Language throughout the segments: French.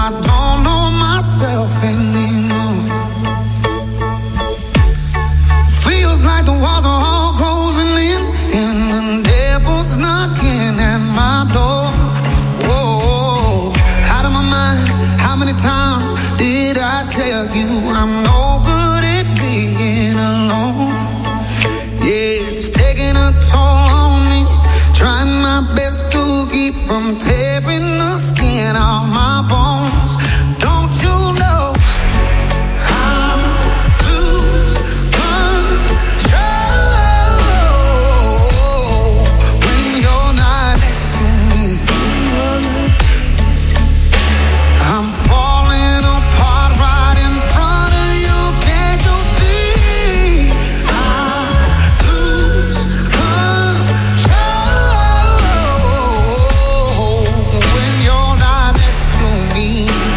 I don't know myself anymore. Feels like the walls are all closing in, and the devil's knocking at my door. Whoa, out of my mind. How many times did I tell you I'm no good at being alone? Yeah, it's taking a toll on me. Trying my best to keep from tearing the skin off my bones. Don't you know I lose control when you're not next to me? I'm falling apart right in front of you. Can't you see? I lose control when you're not next to me.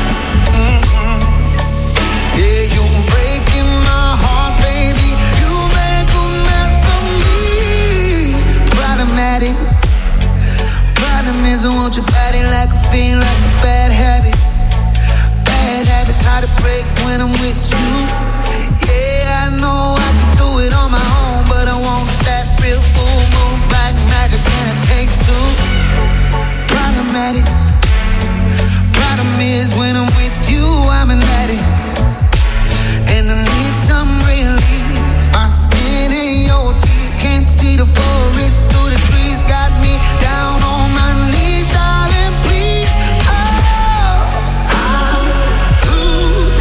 Yeah, you're breaking my heart, baby. You make a mess of me. Problematic. Problem is I want your body like a fiend, like a bad habit. Bad habits hard to break when I'm with you. Yeah, I know I can do it on my own, but I want that real full moon black magic, and it takes two. Problematic. Problem is when I'm with you, I'm an addict, and I need some relief. My skin and your teeth can't see the forest through the trees. Got me down on my knees, darling, please. Oh, I lose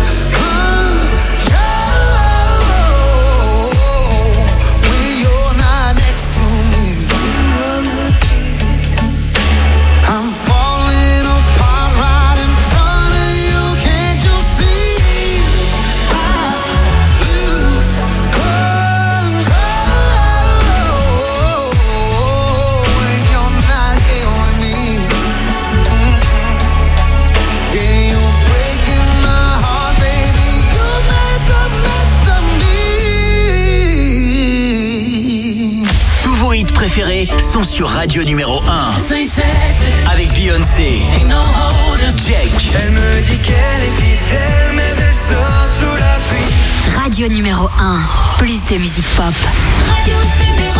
control when you're not next to me. I'm falling apart right in front of you. Can't you see? I lose control when you're not here with me. Yeah, you're breaking my heart, baby. You make a mess of me. Tous vos hits préférés sont sur Radio numéro 1. Say Texas, Avec Beyoncé, ain't no holding. Jake, Elle me dit qu'elle est fidèle, mais elle sort sous la pluie. Radio numéro 1, plus de musique pop. Radio numéro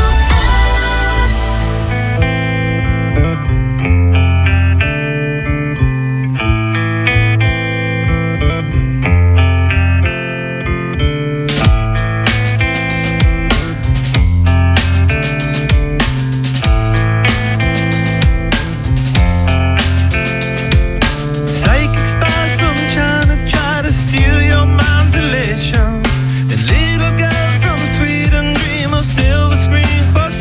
1. Psychic spies from China try to steal your mind's elation. And little girls from Sweden dream of silver screen for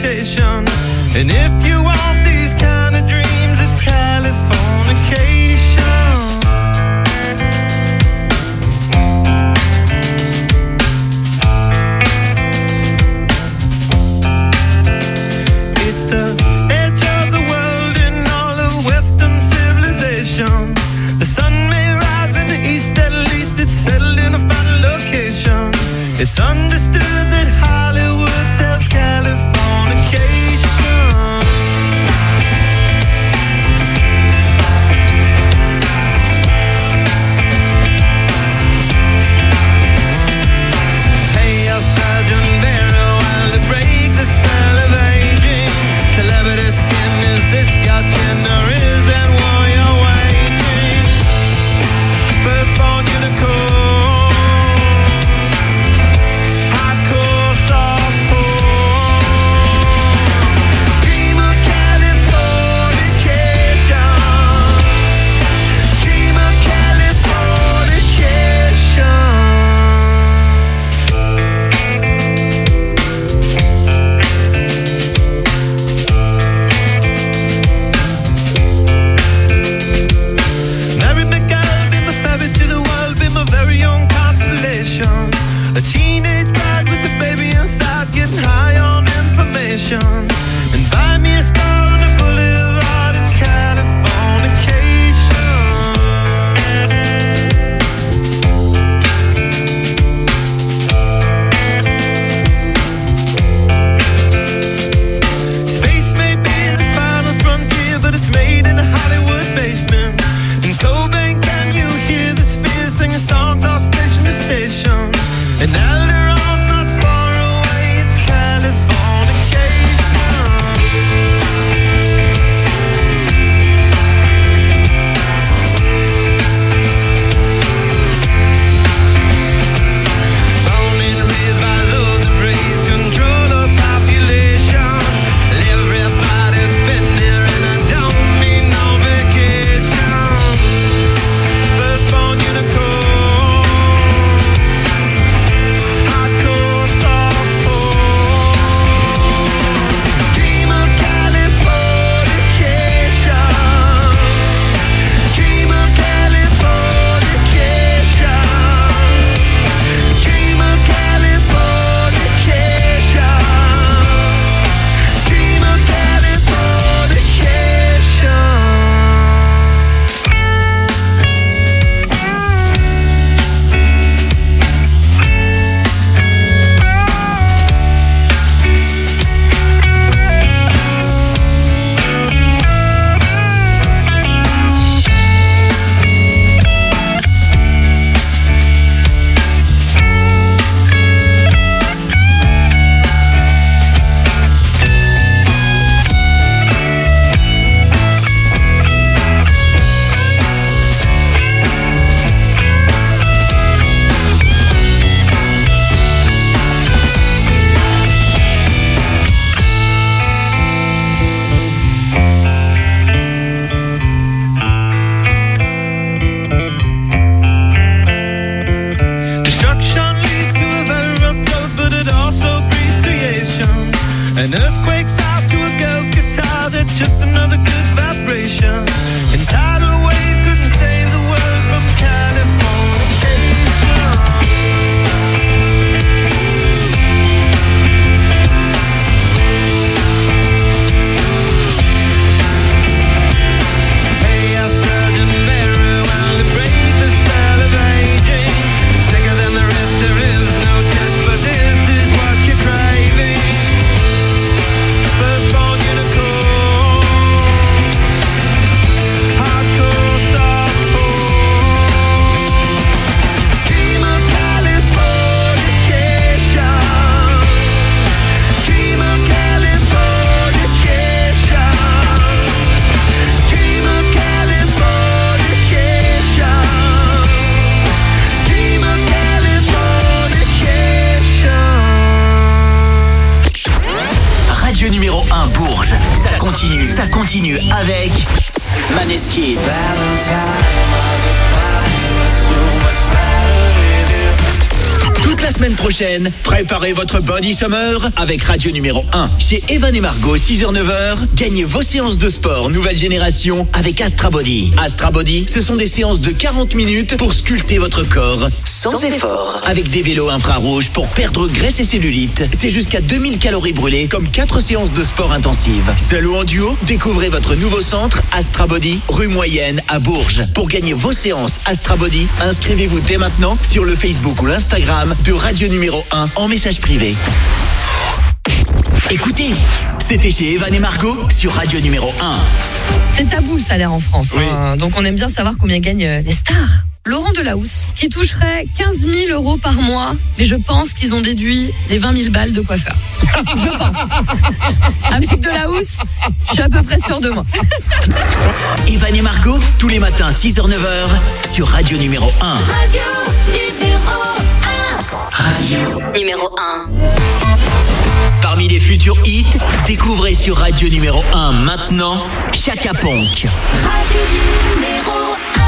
prochaine, préparez votre body summer avec Radio numéro 1. Chez Evan et Margot, 6h-9h, gagnez vos séances de sport nouvelle génération avec Astra Body. Astra Body, ce sont des séances de 40 minutes pour sculpter votre corps sans effort. Avec des vélos infrarouges pour perdre graisse et cellulite. C'est jusqu'à 2000 calories brûlées comme 4 séances de sport intensives. Seul ou en duo, découvrez votre nouveau centre Astra Body, rue Moyenne à Bourges. Pour gagner vos séances Astra Body, inscrivez-vous dès maintenant sur le Facebook ou l'Instagram de Radio numéro 1 en message privé. Écoutez, c'était chez Evan et Margot sur Radio numéro 1. C'est tabou le salaire en France, Oui. donc on aime bien savoir combien gagnent les stars. Laurent Delahousse, qui toucherait 15 000 euros par mois, mais je pense qu'ils ont déduit les 20 000 balles de coiffeur. Je pense. Avec Delahousse, je suis à peu près sûre de moi. Evan et Margot, tous les matins 6h-9h sur Radio numéro 1. Radio numéro 1. Radio. Numéro 1. Parmi les futurs hits, découvrez sur Radio numéro 1 maintenant Chaka Ponk. Radio numéro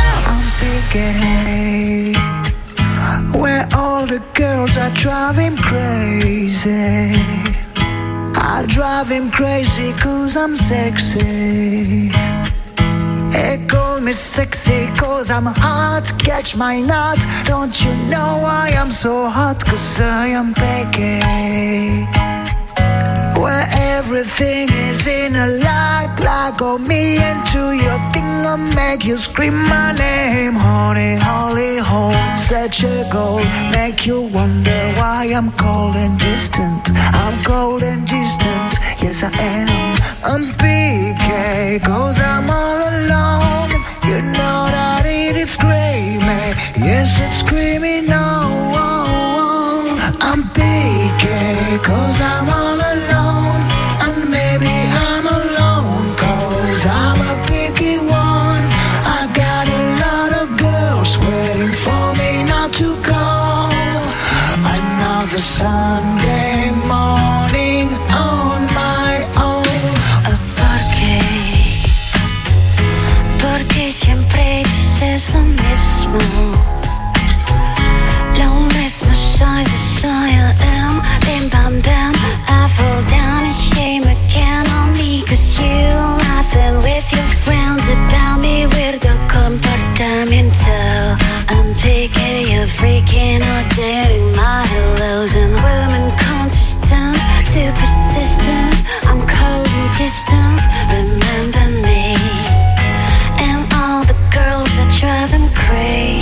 1. Where all the girls are driving crazy. I drive him crazy 'cause I'm sexy. They call me sexy 'cause I'm hot. Catch my nut. Don't you know I am so hot? 'Cause I am picky. Where everything is in a like on me into your thing, I'll make you scream my name. Honey, holy hole, such a goal, make you wonder why I'm cold and distant. I'm cold and distant, yes I am. I'm PK, 'cause I'm all alone. You know that it's screaming, yes it's screaming, no. I'm PK, 'cause I'm all alone. And maybe I'm alone 'cause I'm a picky one. I got a lot of girls waiting for me not to call. Another Sunday morning on my own. Porque siempre dices lo mismo. Lo mismo soy, I am. Bim bam bam, I fall down in shame again on me. 'Cause you laughing with your friends about me. Weirdo comportamiento. I'm taking you freaking out, dating my hellos and women consistent, too persistent. I'm cold and distant, remember me. And all the girls are driving crazy.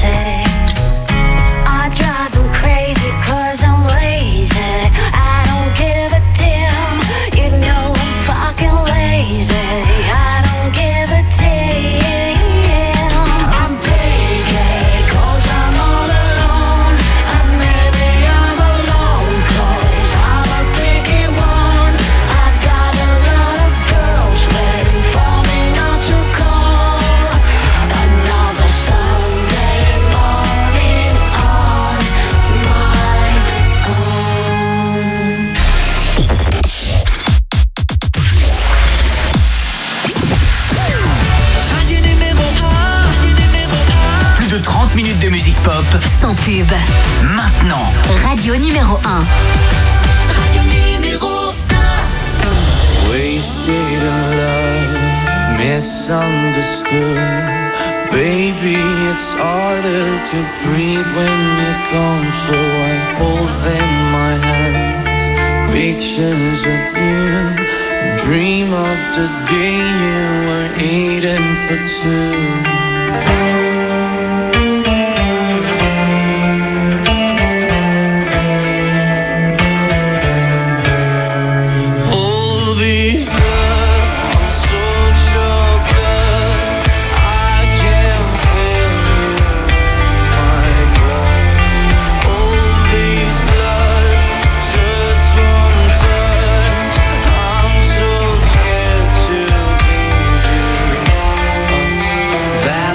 I drive them crazy 'cause I'm lazy. I don't give a damn. You know I'm fucking lazy. I don't give a damn. I'm picky 'cause I'm all alone. And maybe I'm alone 'cause I'm a picky one. I've got a lot of girls waiting for me not to call. Another Sunday morning on my own. Radio numéro 1. Plus de 30 minutes de musique pop Sans pub. maintenant. Radio numéro 1. Radio numéro 1. Wasted in love, misunderstood. Baby, it's harder to breathe when you're gone, so I hold them in my hands. Pictures of you, dream of the day you were eating for two. All these love, I'm so choked up. I can feel you in my blood. All these lust, just one touch. I'm so scared to give you up.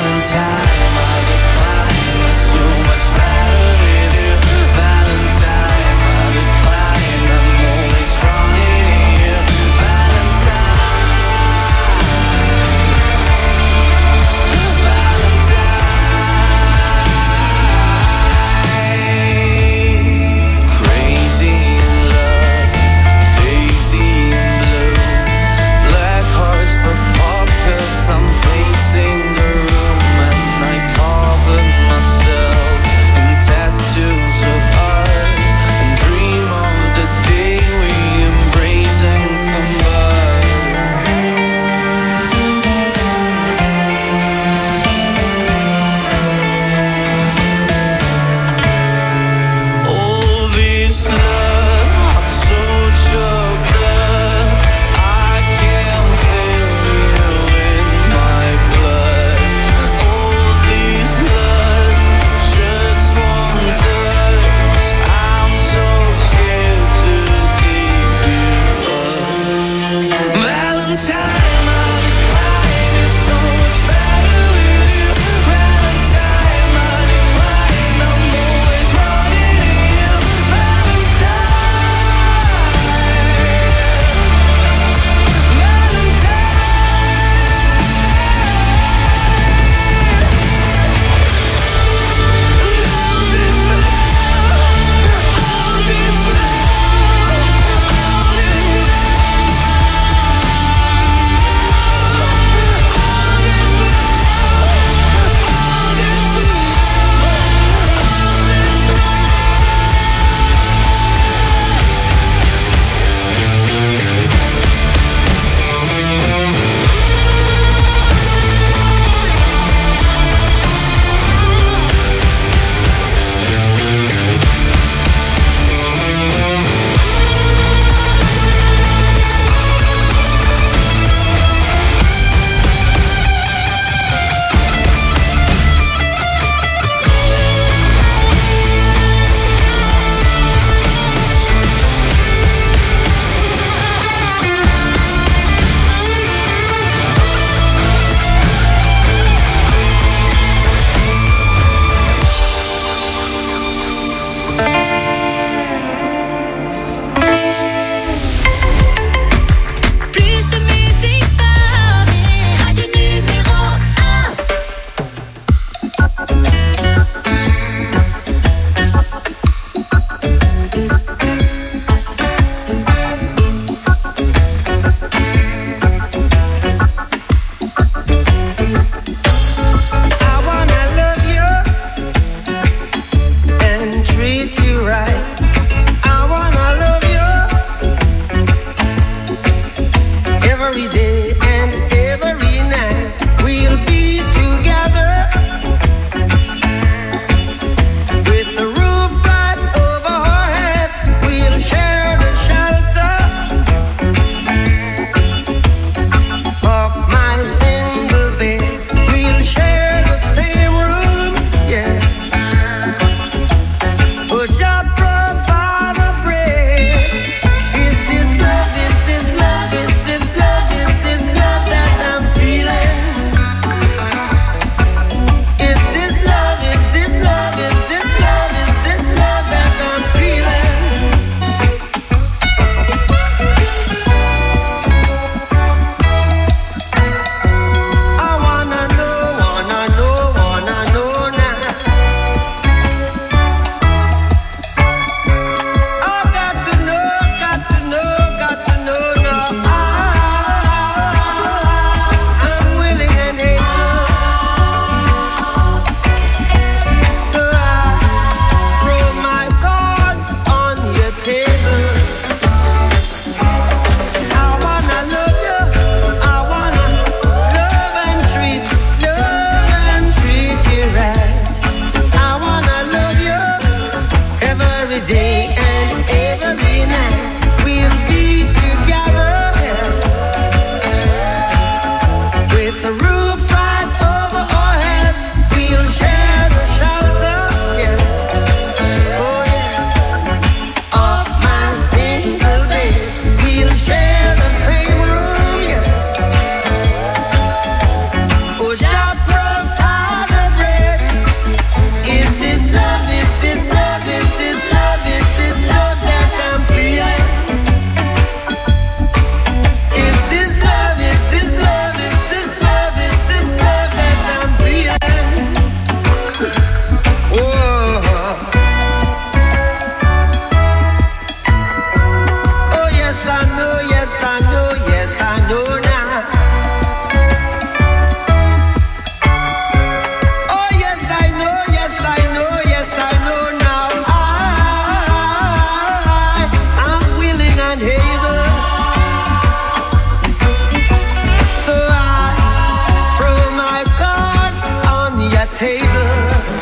table.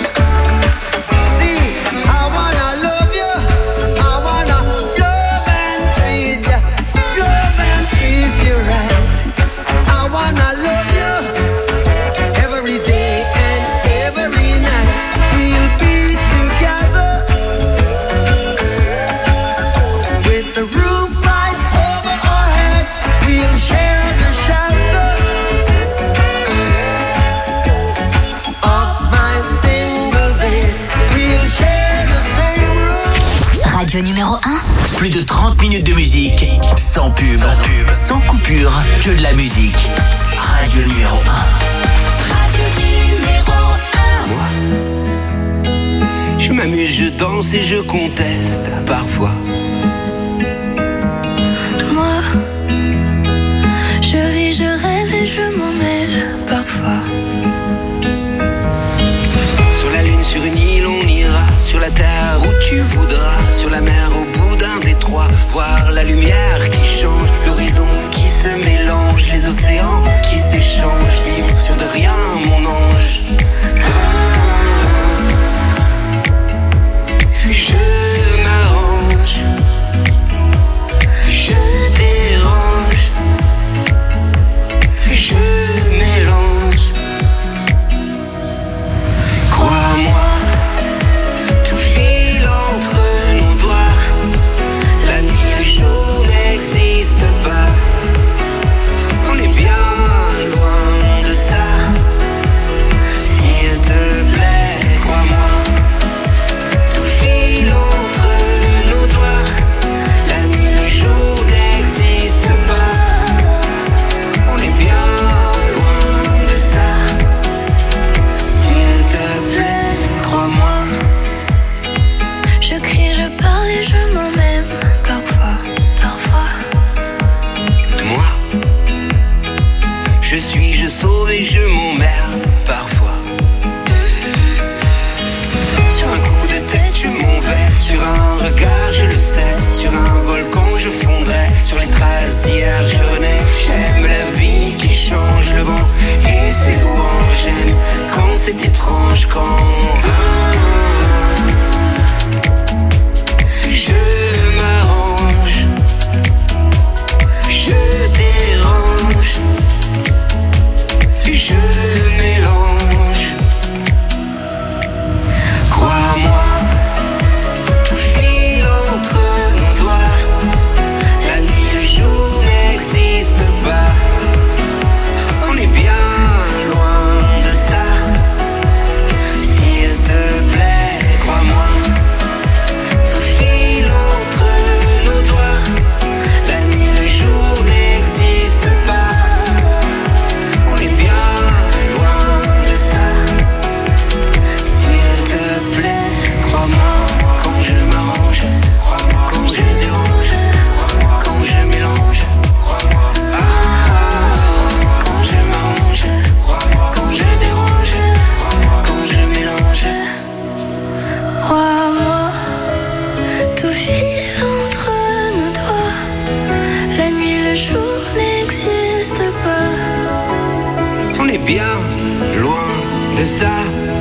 See, I wanna love you. I wanna love and treat you. Love and treat you right. I wanna love you every day and every night. We'll be together with the roof right over our heads. We'll share the shelter of my single bed. We'll share the same room. Radio numéro 1. Plus de 30 minutes de musique, sans pub, sans coupure, que de la musique. Radio numéro 1. Radio numéro 1. Je m'amuse, je danse et je conteste parfois. Moi, je ris, je rêve et je m'en mêle parfois. Sur la lune, sur une île, on ira. Sur la terre où tu voudras. Sur la mer, au bout d'un détroit. Voir la lumière qui change. L'horizon qui se mélange. Les océans qui s'échangent. Vivre sur de rien, mon ange. Je m'arrange. Je dérange. Je mélange. Crois-moi, tout file entre nos doigts. La nuit, le jour n'existe pas. On est bien loin de ça. S'il te plaît, crois-moi, tout file entre nos doigts. La nuit, le jour n'existe pas. On est bien loin de ça. S'il te plaît, crois-moi. Je crie, je parle et je m'en même parfois. Moi, je suis, je sauve et je m'emmerde parfois. Sur un coup de tête, je m'en vais. Sur un regard, je le sais. Sur un volcan, je fondrai. Sur les traces d'hier, je renais. J'aime la vie qui change, le vent et ses louanges. J'aime quand c'est étrange, quand je m'arrange. Je dérange. Je mélange. Crois-moi, tout file entre nos doigts. La nuit, le jour n'existe pas. On est bien loin de ça. S'il te plaît, crois-moi, tout file entre nos doigts. La nuit, le jour n'existe pas. On est bien loin de ça. S'il te plaît, crois-moi, quand je m'arrange, quand je dérange, quand je mélange. Quand je m'arrange, quand je dérange, quand je mélange. Crois-moi, tout file entre nos doigts. La nuit, le jour n'existe pas. On est bien loin de ça.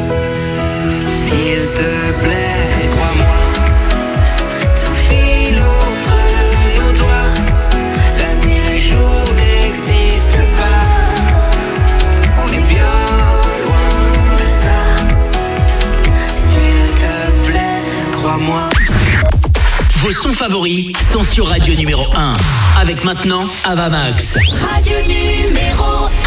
S'il te plaît, crois-moi, tout file entre nos doigts. La nuit, le jour n'existe pas. On est bien loin de ça. S'il te plaît, crois-moi. Vos sons favoris sont sur Radio numéro 1. Avec maintenant Avamax. Radio numéro 1.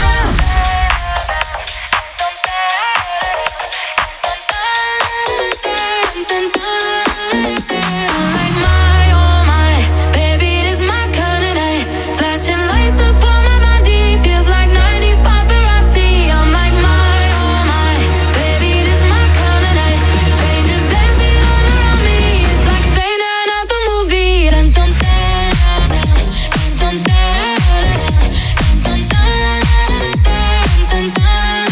Like my, oh my, baby, it is my kind of night. Flashing lights up on my body, feels like 90s paparazzi. I'm like my, oh my, baby, it is my kind of night. Strangers dancing all around me, it's like straight out of a movie. Dun dun dun dun dun dun dun dun dun dun dun dun.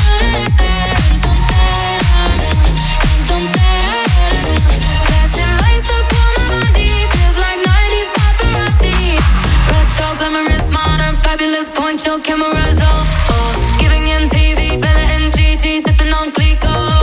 Flashing lights up on my body, feels like 90s paparazzi. Retro, glamorous, modern, fabulous, point your cameras, oh, oh. Giving MTV, Bella and Gigi, sipping on Clico.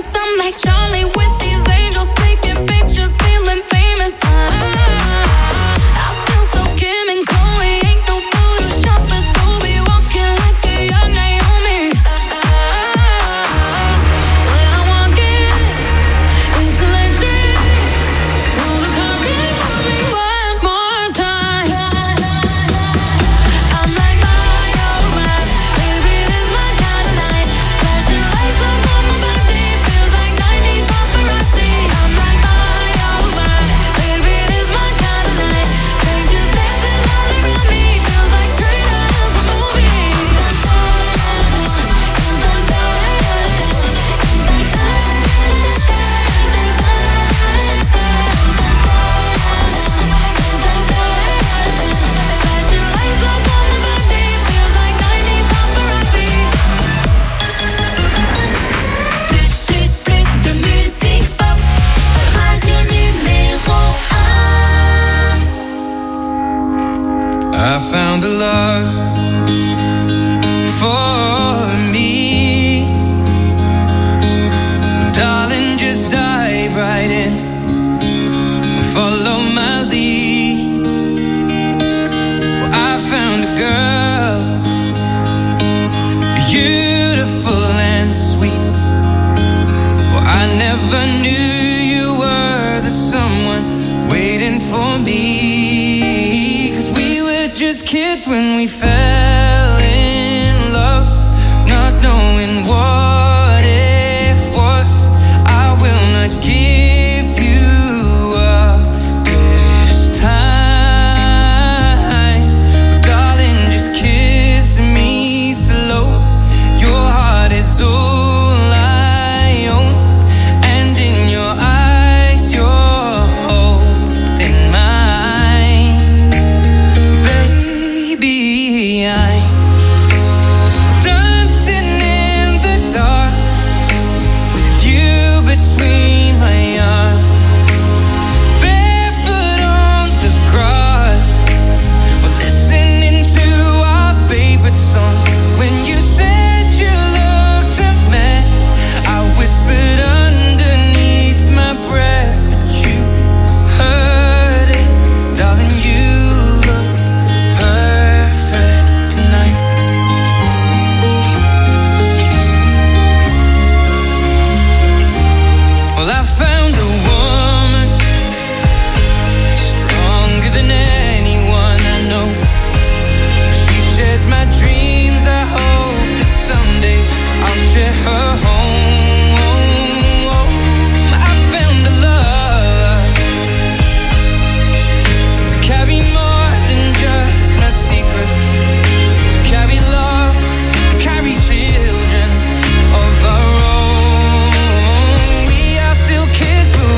Paris. I'm like Charlie with these angels taking pictures, feeling famous. I feel so Kim and Chloe, ain't no Photoshop, Adobe, walking like a young Naomi. When I walk in, it's electric. Roll the carpet for me one more time. I'm like, my, oh my, baby, this my kind of night. Flashing lights up on my birthday, feels like 90s paparazzi. I'm like, my, oh my, baby, this my kind of night. Strangers dancing all around me, feels like straight out of a movie. Flashing lights up on my birthday, feels like 90s paparazzi. Plus de musique pop. Radio numéro 1. I found a love for me. Darling, just dive right in. Follow my lead. Well, I found a girl, beautiful and sweet. Well, I never knew you were the someone waiting for me. 'Cause we were just kids when we fell in love, not knowing what it was. I will not give you up this time. Darling, just kiss me slow. Your heart is all I own, and in your eyes you're holding mine. Baby, I'm dancing in the dark with you between my arms, barefoot on the grass. We're listening to our favorite song. When you said you looked a mess, I whispered underneath my breath, but you heard it. Darling, you look perfect tonight. Well, I found a woman stronger than anyone I know. She shares my dreams. I hope that someday I'll share her home. I found a love to carry more than just my secrets, to carry love, to carry children of our own. We are still kids, but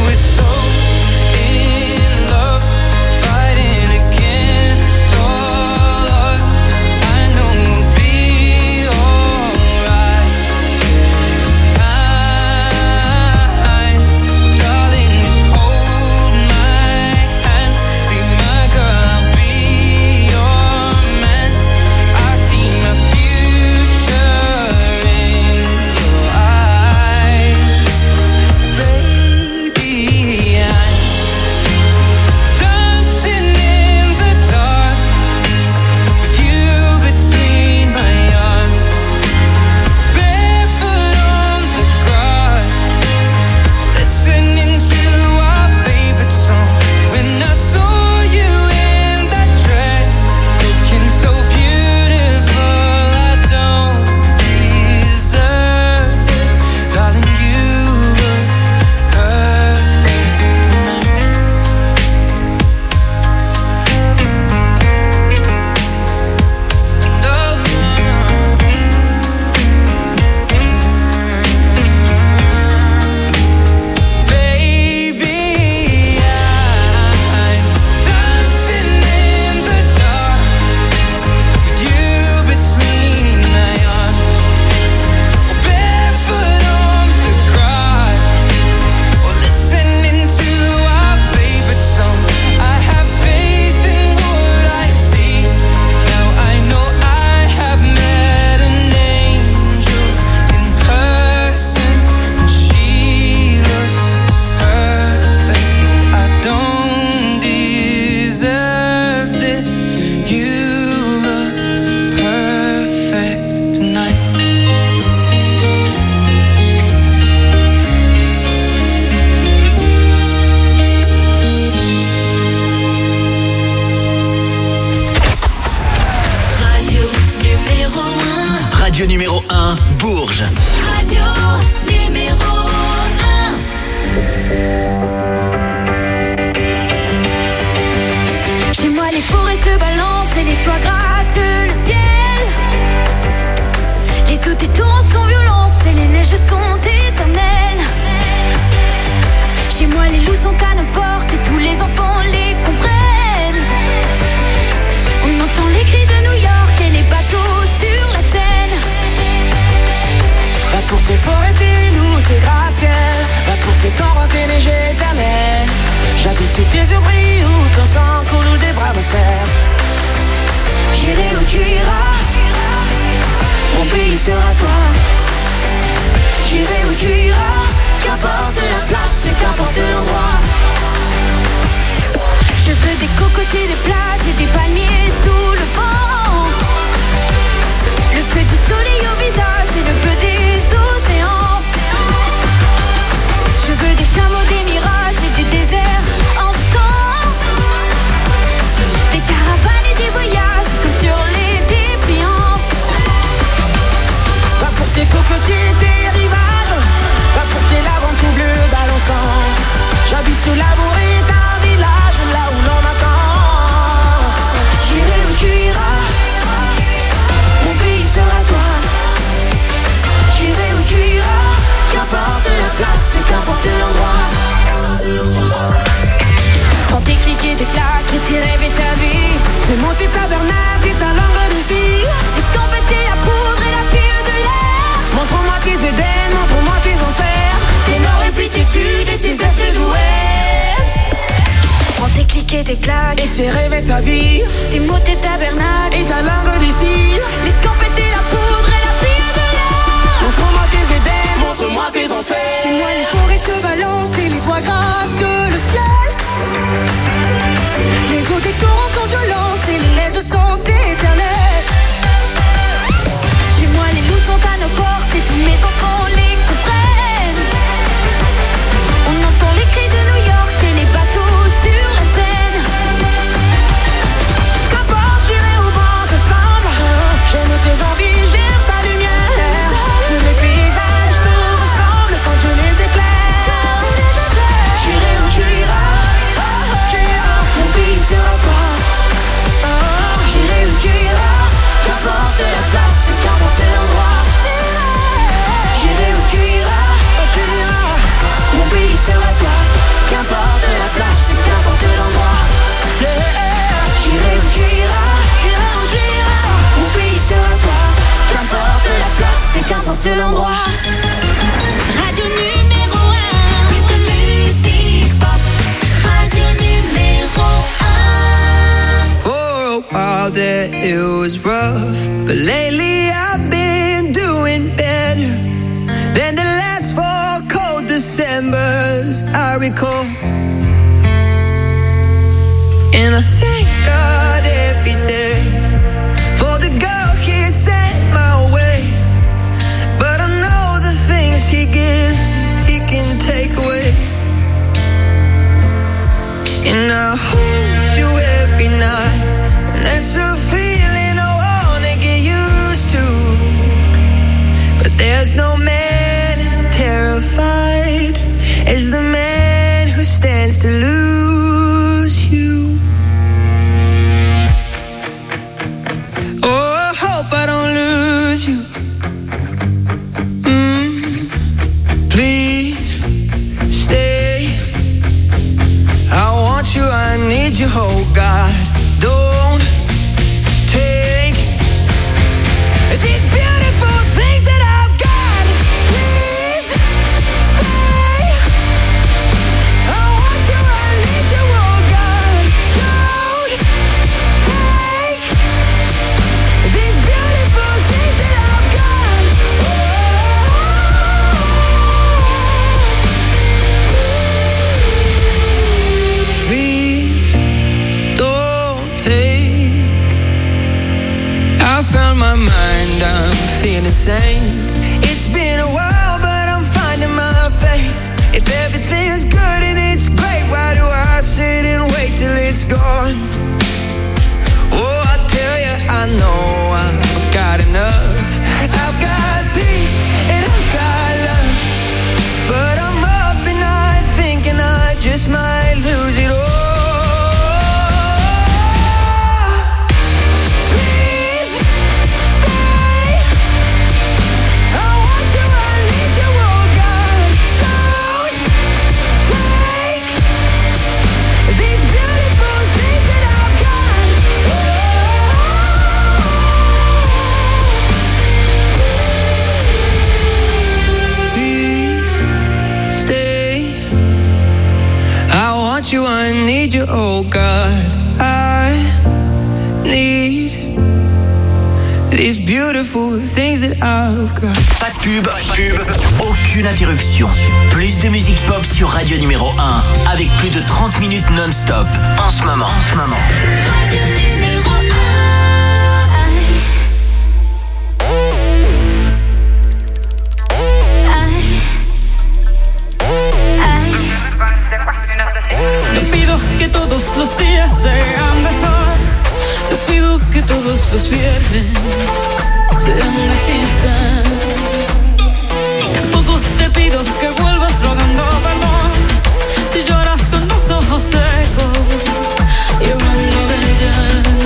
et tes claques. Et tes rêves et ta vie. Tes mots, tes tabernacles. Et ta langue d'ici. Les scampettes et la poudre et la fille de l'air. Montre-moi tes Éden, montre-moi tes enfers. Chez moi, les forêts se balancent et les toits grattent le ciel. Les eaux des torrents sont violentes et les neiges sont éternelles. Chez moi, les loups sont à nos portes et tous mes enfants les comprennent. On entend les cris de New York et les bateaux sur la Seine. Qu'importe, j'irai au vent te semble. J'aime tes envies, j'aime ta lumière. Tous les paysages nous ressemblent quand je les éclaire. J'irai où tu iras, mon pays sera toi. J'irai où tu iras, qu'importe la place, qu'importe l'endroit. J'irai où tu iras, mon pays sera toi. Qu'importe la place, qu'importe l'endroit. J'irai où tu iras, mon pays sera toi. Qu'importe la place, qu'importe l'endroit. Radio numéro 1. Plus de musique pop. Radio numéro 1. For a while there it was rough, but lately I've been doing better than the last 4 cold Decembers I recall. And I thank God every day for the girl He sent my way. But I know the things He gives He can take away. And I hold you every night, and that's a feeling I wanna get used to. But there's no man as terrified as the man who stands to lose you. Oh, I hope I don't lose you. Please stay. I want you, I need you, oh God. Don't take these beautiful things that I've got. Please stay. I want you, I need you, oh God. Don't take these beautiful things that I've got. Please don't take. I found my mind, I'm feeling sane. It's been a while, but I'm finding my faith. If everything is good and it's great, why do I sit and wait till it's gone? Oh, I tell you, I know I've got enough. I've got peace and I've got love, but I'm up and night thinking I just might lose it all. Please stay. I want you, I need you, oh God. Don't take these beautiful things that I've got. Please stay. I want you, I need you, oh God. I need these beautiful things that I've got. Pas de pub, aucune interruption. Plus de musique pop sur Radio numéro 1 avec plus de 30 minutes non-stop en ce moment. Radio numéro 1. Te pido que todos los días sean de sol. Te pido que todos los viernes sean de fiesta. Tampoco te pido que vuelvas rogando perdón si lloras con los ojos secos y hablando de ella.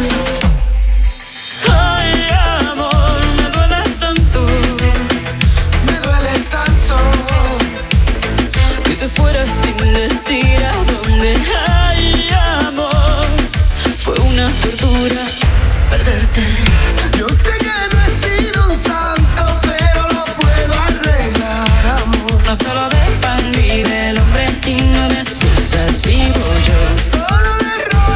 Ay, amor, me duele tanto. Me duele tanto Que te fueras sin decir a dónde. Ay, amor, fue una tortura perderte. Yo sé que no he sido un santo, pero lo puedo arreglar, amor. No solo de pan vive el hombre y no de excusas vivo yo. Solo de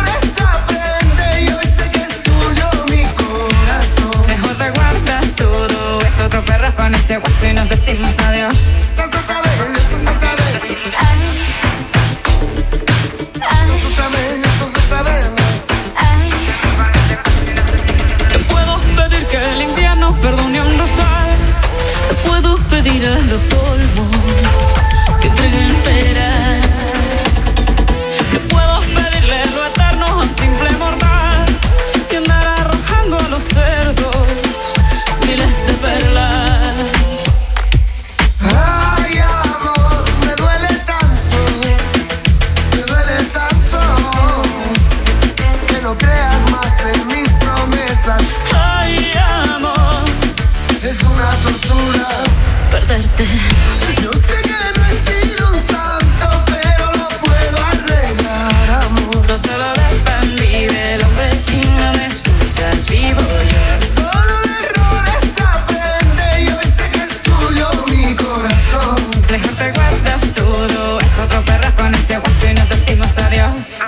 dance.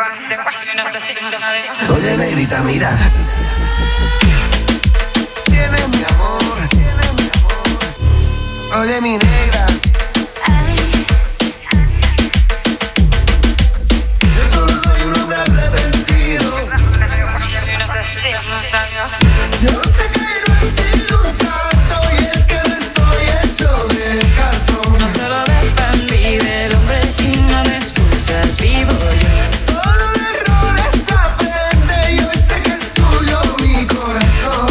Oye, negrita, mira. Tienes mi amor. Oye, mi negra. Yo solo soy un hombre arrepentido. Yo sé que no he sido un santo y es que no estoy hecho de cartón. No solo dependí del hombre y no de excusas vivo yo. Solo de errores aprende y hoy sé que es tuyo mi corazón.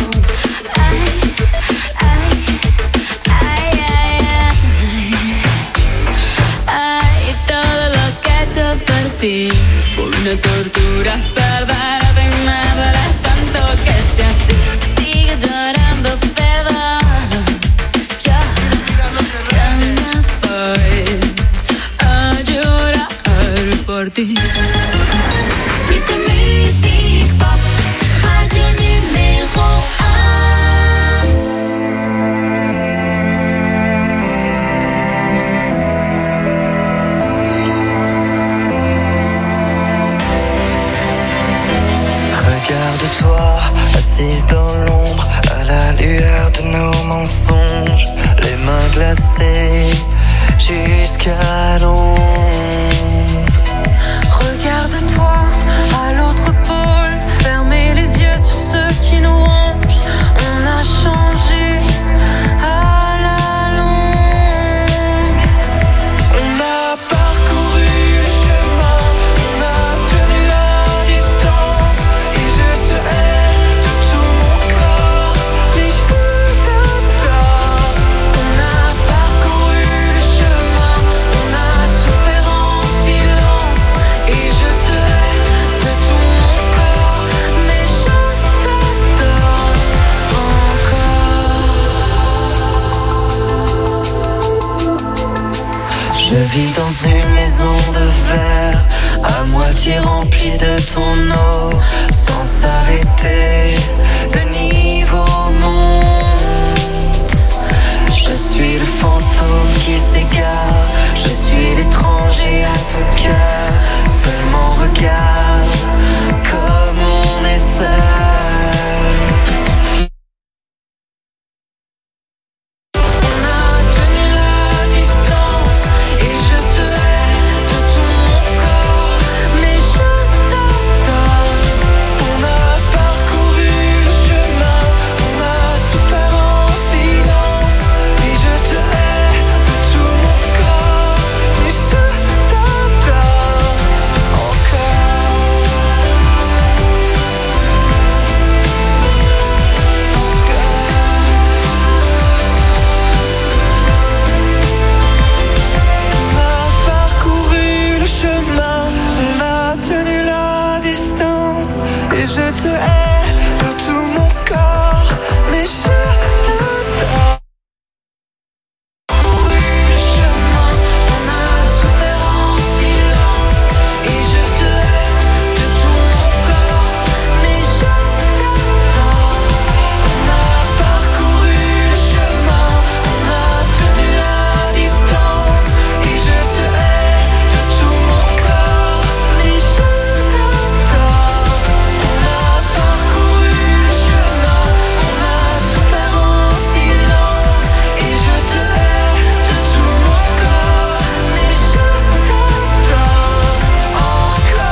Ay, todo lo que he hecho por ti fue una tortura, perderte y me duele tanto que sea así. Sigue llorando, perdón. Yo ya me voy a llorar por ti. Mr. Music Pop, radio numéro 1. Regarde-toi, assise dans l'ombre, à la lueur de nos mensonges, les mains glacées jusqu'à l'ombre. Regarde-toi à l'autre pôle, fermez les yeux sur ceux qui nous rongent. On a changé à la longue. On a parcouru le chemin, on a tenu la distance, et je te hais de tout mon corps, mais je t'adore. On a parcouru le chemin, on a souffert en silence, et je te hais de tout mon corps, mais je t'adore encore. Je vis dans une maison de verre, à moitié remplie de ton eau, sans s'arrêter, le niveau monte. Je suis le fantôme qui s'égare, je suis l'étranger à ton cœur, seulement regarde comme on est seul. On a tenu la distance, et je te hais de tout mon corps, mais je t'adore. On a parcouru le chemin, on a souffert en silence, et je te hais de tout mon corps, mais je t'adore On a parcouru le chemin, on a tenu la distance, et je te hais de tout mon corps, mais je t'adore. Le chemin, on a souffert en silence, et je te hais de tout mon corps, mais je t'adore. On a parcouru le chemin, on a tenu la distance, et je te hais de tout mon corps, mais je t'adore. On a parcouru le chemin, on a souffert en silence, et je te hais de tout mon corps, mais je t'adore encore.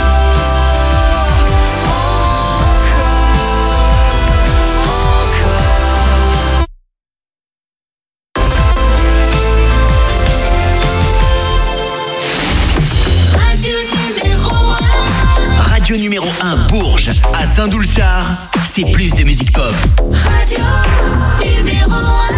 1. Radio numéro 1. Radio numéro 1 Bourges, à Saint-Doulchard, c'est plus de musique pop. Radio numéro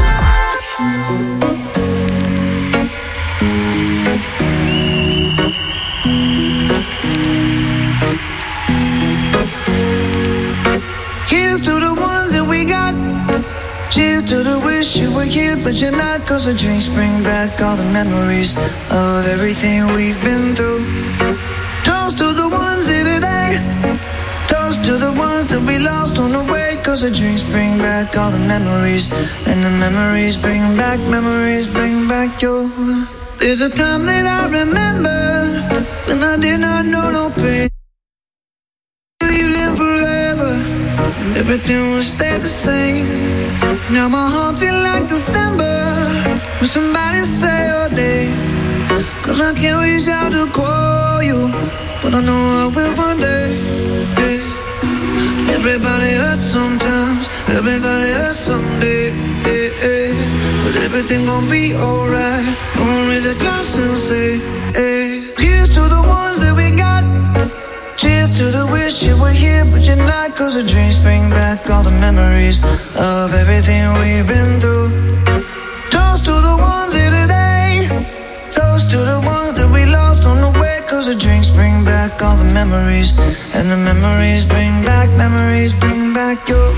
1. Here's to the ones that we got. Cheers to the wish you were here, but you're not. Cause the drinks bring back all the memories of everything we've been through. Toast to the ones here today. Toast to the ones that we lost on the way. Cause the drinks bring back all the memories. And the memories bring back you. There's a time that I remember when I I did not know no pain. Believed in forever, and everything would stay the same. Now my heart feel like December when somebody say your name. Cause I can't reach out to call you, but I know I will one day. Yeah. Everybody hurts sometimes, everybody hurts someday. Yeah, yeah. But everything gon' be alright. Gonna raise a glass and say, hey. Here's to the ones that we got. Cheers to the wish you were here, but you're not. Cause the dreams bring back all the memories of everything we've been through. Toast to the ones here today. Toast to the ones that we lost on the way. Cause the drinks bring back all the memories. And the memories bring back your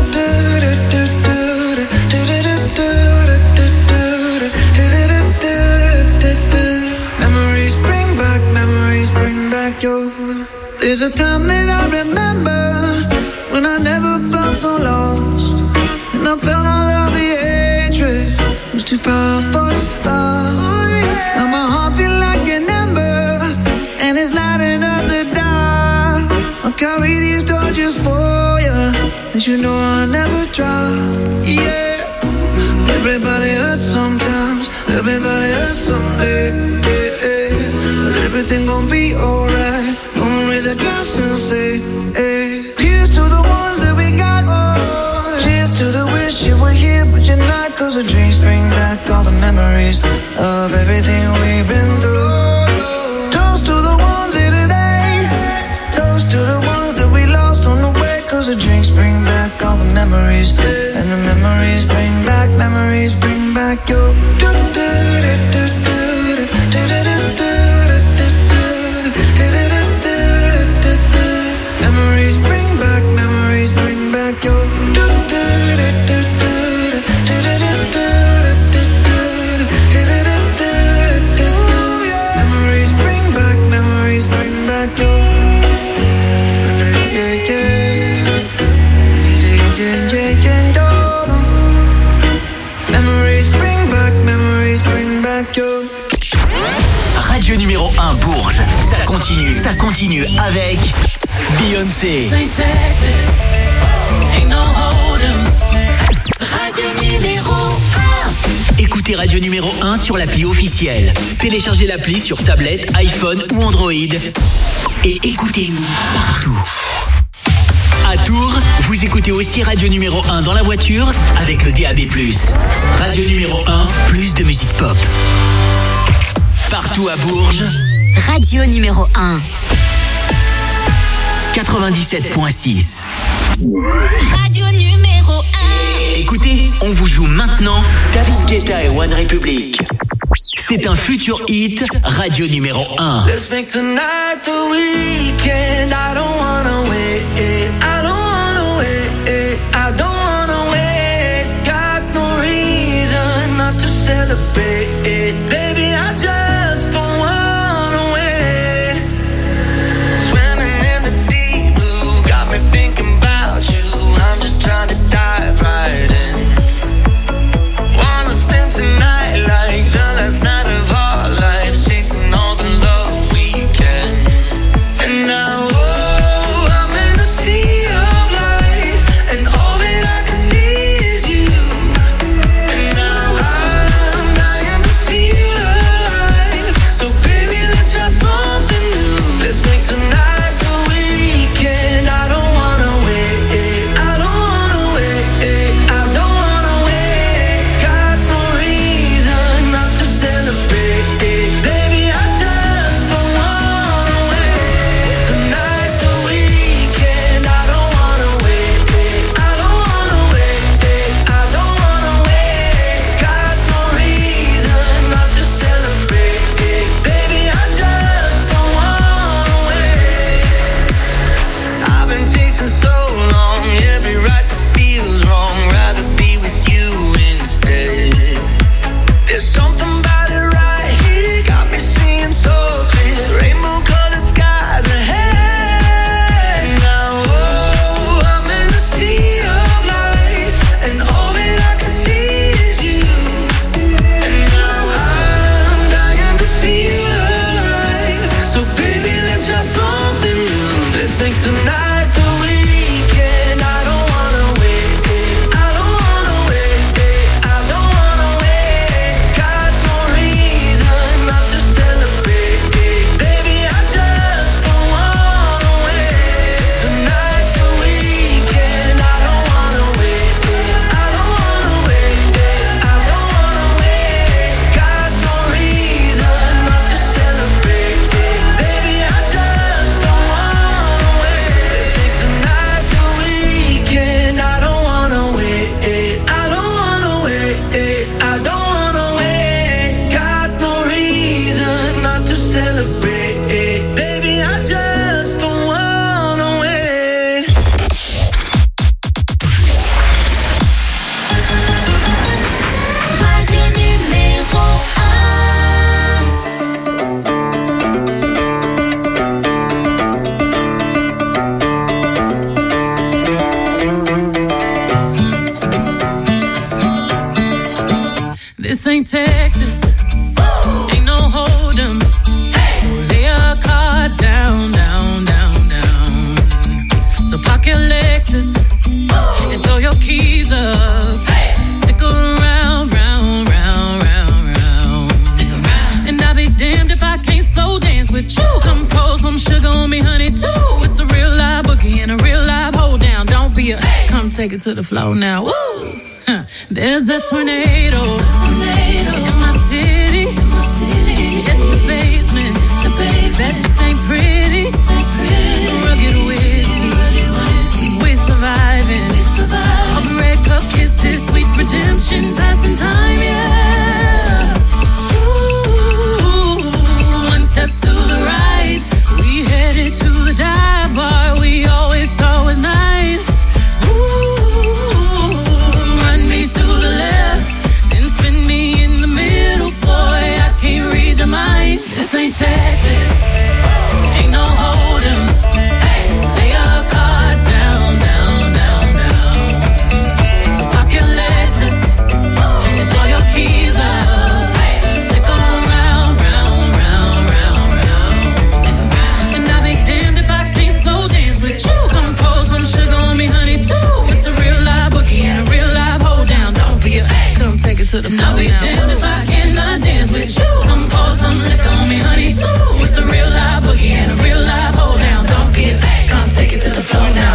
memories bring back your. There's a time that I remember when I never felt so lost, and I felt all of the hatred was too powerful to stop. Now my heart feel like an ember, and it's lighting up the dark. I'll carry these torches for you, and you know I'll never drop. Yeah, everybody hurts sometimes, everybody hurts someday. Yeah, yeah. But everything gon' be alright. Gonna raise a glass and say, hey. Here's to the ones that we got. Oh, cheers to the wish you were here, but you're not. Cause the drinks bring back all the memories of everything we've been through. Toast to the ones here today. Toast to the ones that we lost on the way. Cause the drinks bring back all the memories. And the memories bring back your. Memories bring back your. Memories bring back your. Memories bring back your. Radio numéro 1 Bourges. Ça continue avec Beyoncé. Radio numéro 1. Écoutez Radio numéro 1 sur l'appli officielle. Téléchargez l'appli sur tablette, iPhone ou Android. Et écoutez-nous partout. À Tours, vous écoutez aussi Radio numéro 1 dans la voiture avec le DAB+. Radio numéro 1, plus de musique pop. Partout à Bourges, Radio numéro 1. 97.6. Radio numéro 1. Écoutez, on vous joue maintenant David Guetta et One Republic. C'est un futur hit, Radio numéro 1. Let's make tonight the weekend. I don't wanna wait. I don't wanna wait. I don't wanna wait. Got no reason not to celebrate. Baby, I just don't wanna wait. Swimming in the deep blue got me thinking about you. I'm just trying to dive right in. Wanna spend tonight like the last night of our lives, chasing all the love we can. And now, oh, I'm in a sea of lights, and all that I can see is you. And now I'm dying celebrate. Baby, I just don't wanna wait. Radio numéro 1. This ain't Texas. Ain't no hold 'em. So lay your cards down, down, down, down. So park your Lexus and throw your keys up. Stick around, round, round, round, round. Stick around. And I'll be damned if I can't slow dance with you. Come pour some sugar on me, honey, too. It's a real live boogie and a real live hold down. Don't be a come take it to the floor now. Woo! Huh. There's a tornado in my city. At the basement. That ain't pretty. Rugged whiskey. We're surviving. Of red cup kisses, sweet redemption, passing time, yeah. Ooh, one step to the right. We headed to the dive bar we always thought was nice. Ooh, run me to the left, then spin me in the middle, boy. I can't read your mind. This ain't Texas, ain't no hold 'em. Lay your cards down, down, down, down. So park your Lexus and throw your keys up. Stick around, round, round, round, round. And I'll be damned if I can't slow dance with you. Come pour some sugar on me, honey, too. It's a real live boogie and a real live hold down. Don't be a come take it to the floor. I'll be damned if I cannot dance with you. Come pour some liquor on me, honey, too. It's a real live boogie and a real live hold down. Don't be a come take it to the floor now.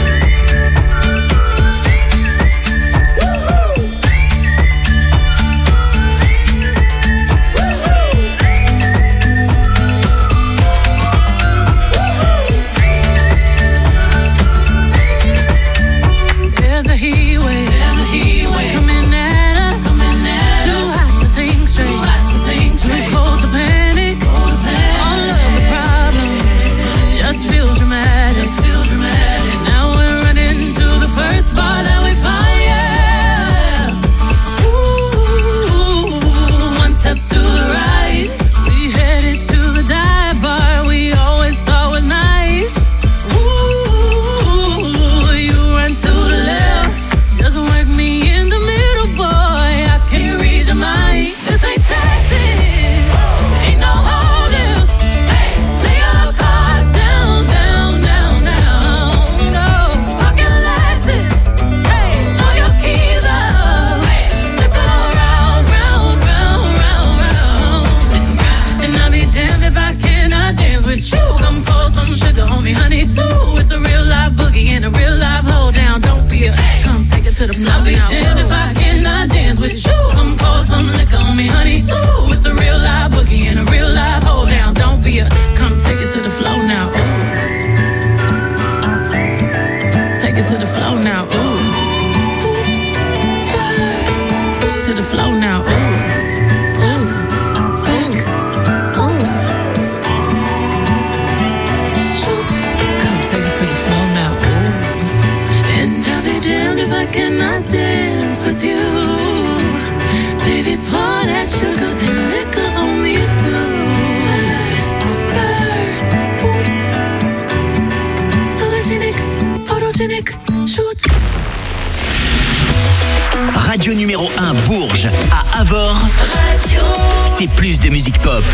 There's a heat wave coming at us. Too hot to think straight. Too cold to panic. All of the problems just feel dramatic. Now we're running to the first bar that we find, yeah. Ooh, one step to the right. We headed to the dive bar we always thought was nice. Ooh, you run to the left, just work me in the middle, boy. I can't read your mind. This ain't Texas, ain't no hold 'em. Lay your cards down, down, down, down. No, pocket Lexus, throw your keys up. Stick around, round, round, round, round. And I'll be damned if I cannot dance with you. Come pour some sugar on me, honey, too. It's a real live boogie and a real live hold down. Don't be a come take it to the floor. I'll be damned if I cannot dance with you. Come pour some liquor on me, honey, too. It's a real live boogie and a real live hold down. Don't be a come take it to the floor now. Ooh. Take it to the floor now. Ooh. Oops, Spurs. To the floor now. Ooh. Oops. Shoot. Come take it to the floor now. Ooh. And I'll be damned if I cannot dance with you. Baby, pour that sugar and liquor on me too. Spurs, boots. Sologenic, photogenic, shoot. Radio numéro 1 Bourges à Avord. C'est plus de musique pop.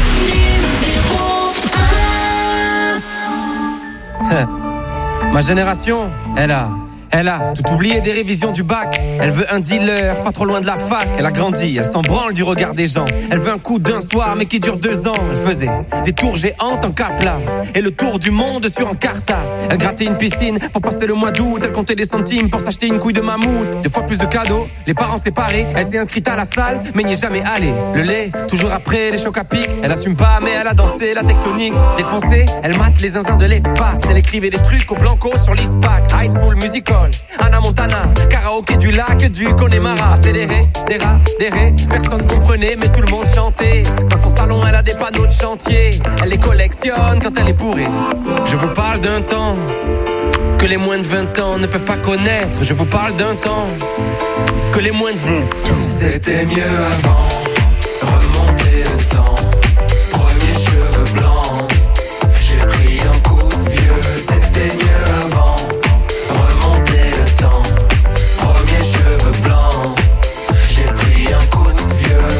Ma génération, elle a tout oublié des révisions du bac. Elle veut un dealer, pas trop loin de la fac. Elle a grandi, elle s'en branle du regard des gens. Elle veut un coup d'un soir, mais qui dure 2 ans. Elle faisait des tours géantes en Capla et le tour du monde sur Encarta. Elle grattait une piscine pour passer le mois d'août. Elle comptait des centimes pour s'acheter une couille de mammouth. 2 fois plus de cadeaux, les parents séparés. Elle s'est inscrite à la salle, mais n'y est jamais allée. Le lait, toujours après les chocs à pic. Elle assume pas, mais elle a dansé la tectonique. Défoncée, elle mate les zinzins de l'espace. Elle écrivait des trucs au blanco sur l'ISPAC. High School Musical, l'école. Anna Montana, karaoké du lac du Connemara. C'est des rats, personne comprenait mais tout le monde chantait. Dans son salon elle a des panneaux de chantier. Elle les collectionne quand elle est bourrée. Je vous parle d'un temps que les moins de 20 ans ne peuvent pas connaître. Je vous parle d'un temps que les moins de 20 ans. C'était mieux avant, remonter le temps. Premier cheveux blancs, j'ai pris un coup de vieux. C'était mieux avant, remonter le temps. Premier cheveux blancs, j'ai pris un coup de vieux.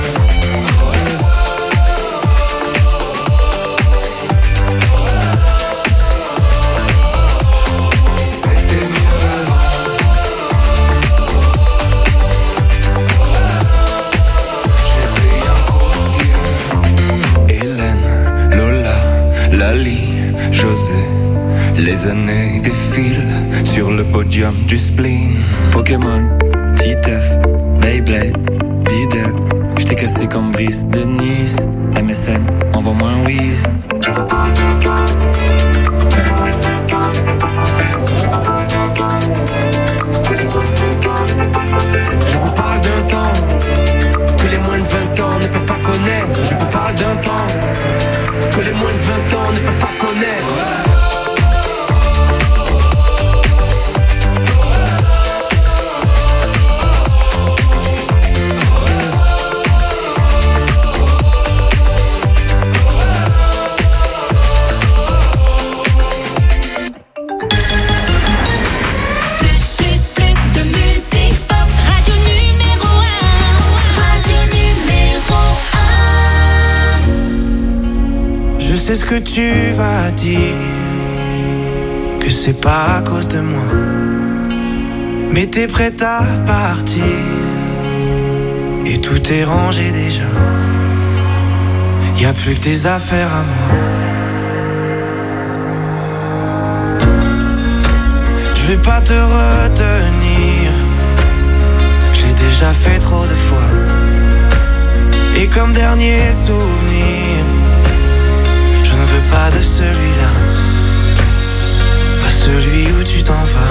José, les années défilent sur le podium du spleen. Pokémon, Titeuf, Beyblade, Diddle. J't'ai cassé comme Brice de Nice. MSN, envoie-moi un whiz. Je vous parle d'un temps que les moins de 20 ans ne peuvent pas connaître. Je vous parle d'un temps que les moins de 20 ans ne peuvent pas connaître. C'est ce que tu vas dire, que c'est pas à cause de moi, mais t'es prête à partir, et tout est rangé déjà. Y'a plus que tes affaires à moi. Je vais pas te retenir, je l'ai déjà fait trop de fois. Et comme dernier souvenir, je ne veux pas de celui-là, pas celui où tu t'en vas.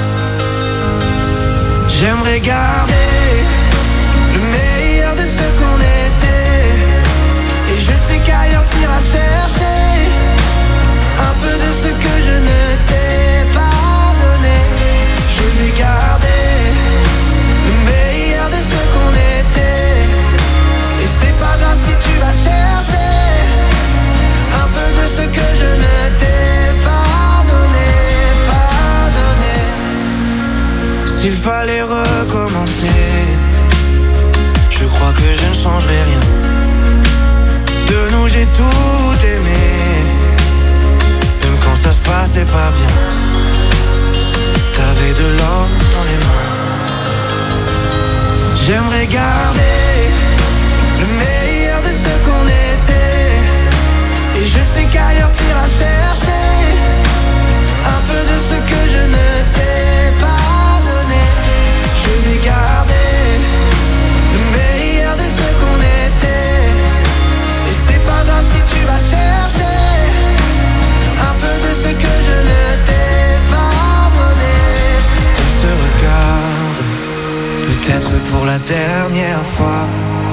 J'aimerais garder le meilleur de ce qu'on était, et je sais qu'ailleurs t'iras chercher un peu de ce que je ne t'ai pas donné. Je vais garder le meilleur de ce qu'on était, et c'est pas grave si tu vas chercher un peu de ce que je ne t'ai pas donné. S'il fallait recommencer, je crois que je ne changerai rien. De nous j'ai tout aimé, même quand ça se passait pas bien. T'avais de l'or dans les mains. J'aimerais garder le meilleur de ce qu'on était, et je sais qu'ailleurs t'iras chercher un peu de ce que je ne t'ai pas donné. Je vais garder le meilleur de ce qu'on était, et c'est pas grave si tu vas chercher un peu de ce que je ne t'ai pas donné. On se regarde, peut-être pour la dernière fois,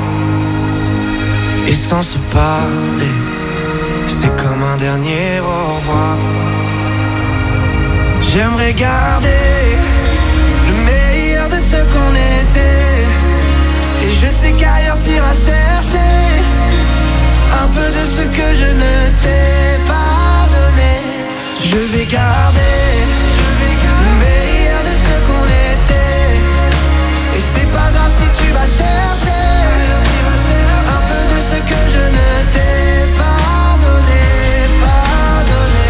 et sans se parler, c'est comme un dernier au revoir. J'aimerais garder le meilleur de ce qu'on était, et je sais qu'ailleurs t'iras chercher un peu de ce que je ne t'ai pas donné. Je vais garder le meilleur de ce qu'on était, et c'est pas grave si tu vas chercher un peu de ce que je ne t'ai pas donné, pas donné.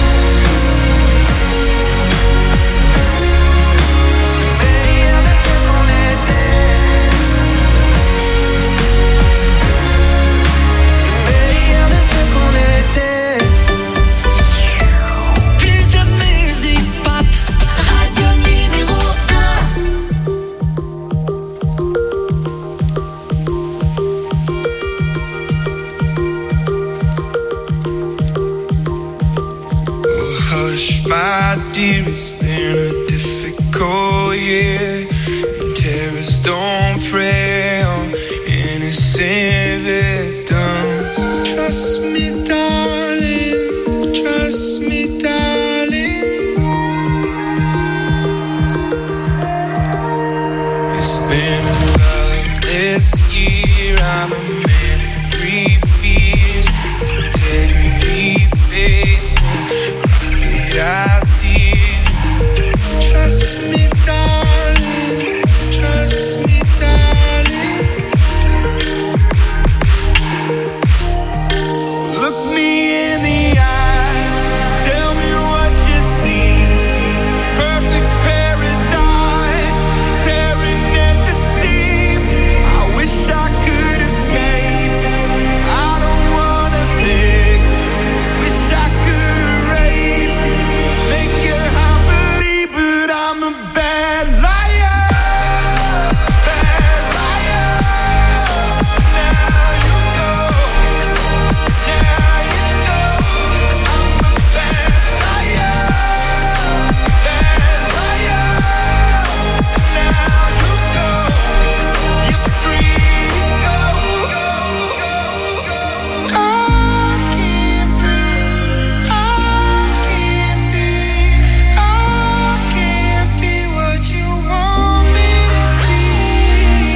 Le meilleur de ce qu'on était, le meilleur de ce qu'on était. Plus de musique pop, radio numéro 1. Hush, my dear, it's been a difficult cold, yeah. And terrorists don't prey on innocent victims. Trust me, darling. Trust me, darling. It's been a loveless year. I'm a man in 3 fears. Integrity, faith, crocodile tears. Trust me, darling.